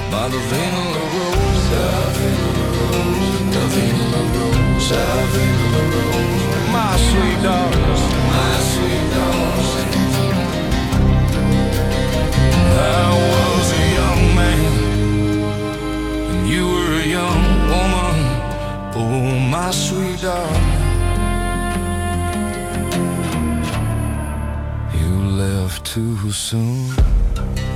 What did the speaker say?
by the Vina La Rosa, the Vina La Rosa, Vina La Rosa. My sweet darling, my sweet darling. I was a young man and you were a young woman. Oh, my sweet darling, you left too soon.